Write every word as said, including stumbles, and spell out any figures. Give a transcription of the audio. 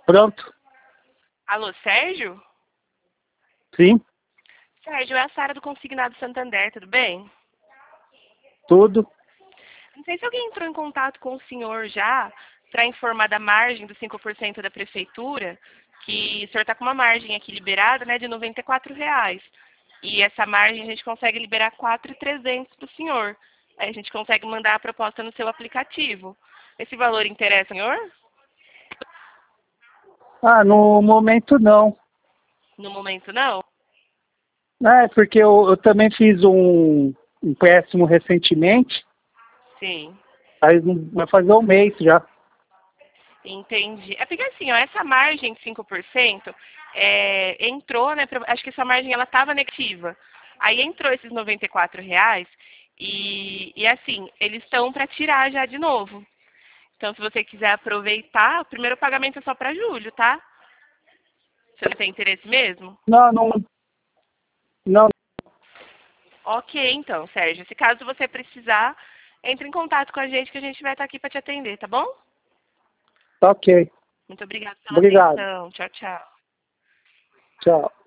Pronto. Alô, Sérgio? Sim, Sérgio, é a Sara do Consignado Santander, tudo bem? tudo. Não sei se alguém entrou em contato com o senhor já para informar da margem dos cinco por cento da prefeitura, que o senhor está com uma margem aqui liberada, né, de noventa e quatro reais. E essa margem a gente consegue liberar quatro mil e trezentos para o senhor. Aí a gente consegue mandar a proposta no seu aplicativo. Esse valor interessa, senhor? Ah, no momento não. No momento, não? É, porque eu, eu também fiz um um empréstimo recentemente, Sim. aí vai fazer um mês já. Entendi. É porque assim, ó, essa margem de cinco por cento é, entrou, né? pra- Acho que essa margem ela estava negativa. Aí entrou esses noventa e quatro reais e, e assim, eles estão para tirar já de novo. Então, se você quiser aproveitar, o primeiro pagamento é só para julho, tá? Você não tem interesse mesmo? Não, não, não, Ok, então, Sérgio. Se caso você precisar, entre em contato com a gente que a gente vai estar aqui para te atender, tá bom? tá ok. Muito obrigada pela Obrigado. atenção. Tchau, tchau. Tchau.